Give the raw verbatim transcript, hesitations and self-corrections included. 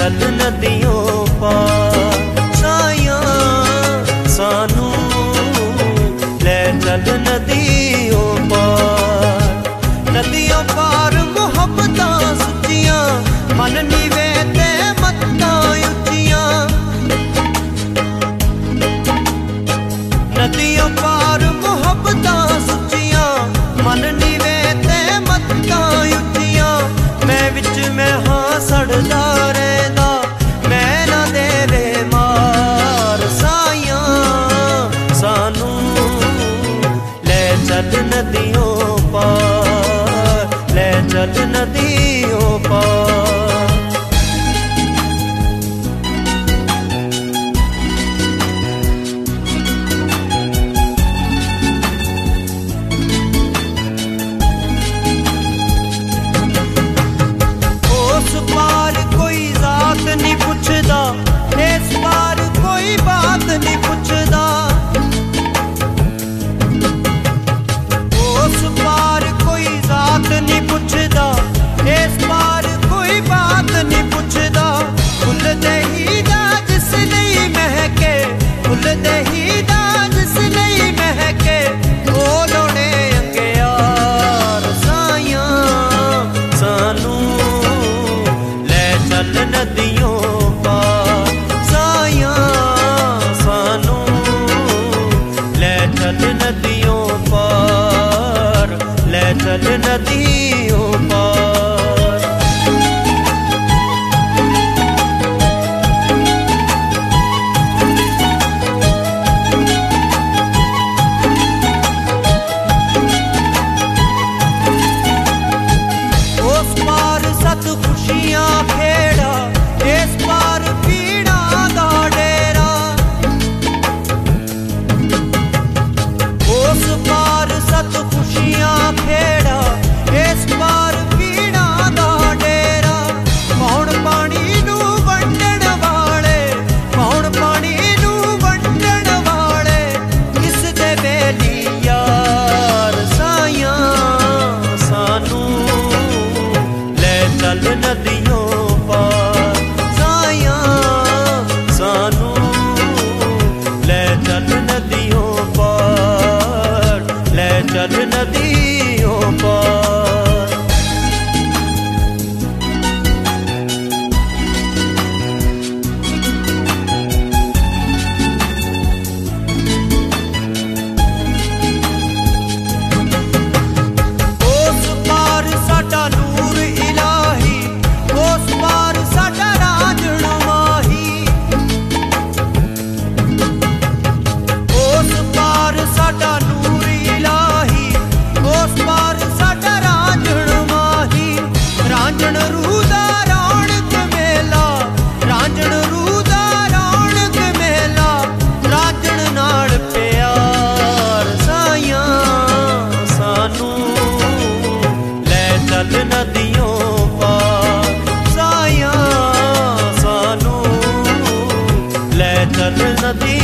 चल नदियों पार साया सानू ले चल नदियों पार। नदियों पार मुहब्बतां सच्चियां मन नीवे ते मत्तां उच्चियां। नदियों पार मुहब्बतां सच्चियां मन नीवे ते मत्तां उच्चियां। मैं विच मैं हाँ सड़दा रहिंदा मैं ना देवे मार साया सानू ले चल नदियों पार ले चल नदियों पार। नहीं पुछदा इस पार कोई बात नहीं पुछदा। उस पार कोई जात नहीं पुछदा इस पार कोई बात नहीं पुछदा। फुल दही दा जिस नहीं महके फुल दही दा जिस नहीं महके ओ लोने अंगियार साया सानू ले चल नदियों पार साया सानू ले चल नदियों पार ले चल नदियों पार। उस पार सत खुशियां खेड़ा इस पार पीड़ा दा डेरा। उस पार सत खुशियां खेड़ा इस पार पीड़ा दा डेरा। कौन पानी नू वंडण वाले कौन पानी नू वंडण वाले किस दे बेली यार साया सानू ले चल नदियों पार साया सानू ले चल नदियों पार ले चल नदियों पार। उस पार साडा नूर इलाही उस पार साडा रांझण माही। उस पार साडा नूर इलाही उस पार साडा रांझण माही। रांझण रूह दा रौनक मेला रांझण रूह दा रौनक मेला रांझण नाल प्यार साया सानू ले चल नदियों पार साया सानू ले चल नदी